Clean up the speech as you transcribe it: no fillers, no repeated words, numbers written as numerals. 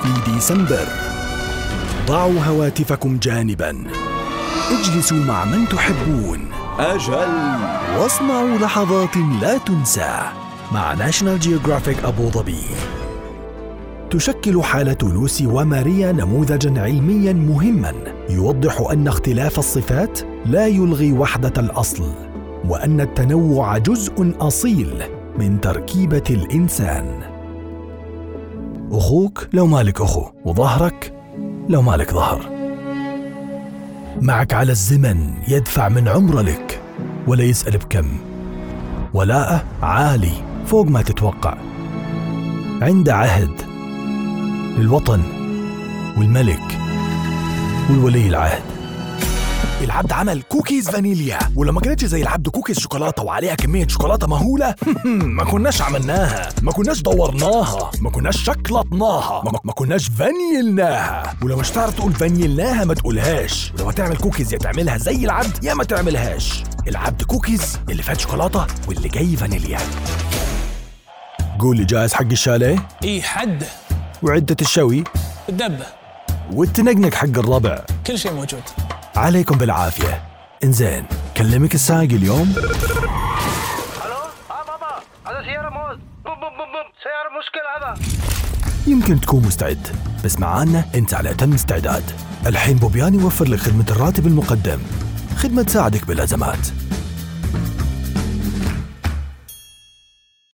في ديسمبر. ضعوا هواتفكم جانباً، اجلسوا مع من تحبون، أجل، واصنعوا لحظات لا تنسى مع ناشونال جيوغرافيك أبو ظبي. تشكل حالة لوسي وماريا نموذجاً علمياً مهماً يوضح أن اختلاف الصفات لا يلغي وحدة الأصل، وأن التنوع جزء أصيل من تركيبة الإنسان. أخوك لو مالك أخو، وظهرك لو مالك ظهر. معك على الزمن يدفع من عمره لك ولا يسأل بكم. ولاءه عالي فوق ما تتوقع. عنده عهد للوطن والملك والولي العهد. العبد عمل كوكيز فانيليا، ولما كانتش زي العبد كوكيز شوكولاتة وعليها كمية شوكولاتة مهولة ما كناش عملناها، ما كناش دورناها، ما كناش شكلطناها، ما كناش فانيلناها. ولو مش تعرف تقول فانيلناها ما تقولهاش. ولو هتعمل كوكيز يا تعملها زي العبد يا ما تعملهاش. العبد كوكيز اللي فات شوكولاتة واللي جاي فانيليا. قولي جاهز حق الشاليه؟ إيه حد. وعدة الشوي؟ الدبة. والتنقنق حق الربع؟ كل شيء موجود. عليكم بالعافية. انزين، كلمك السايق اليوم؟ الو بابا، هذا سيارة موز. بوم سيارة مشكلة هذا. يمكن تكون مستعد، بس معانا انت على اتم استعداد. الحين بوبيان يوفر لك خدمة الراتب المقدم، خدمة تساعدك بالأزمات.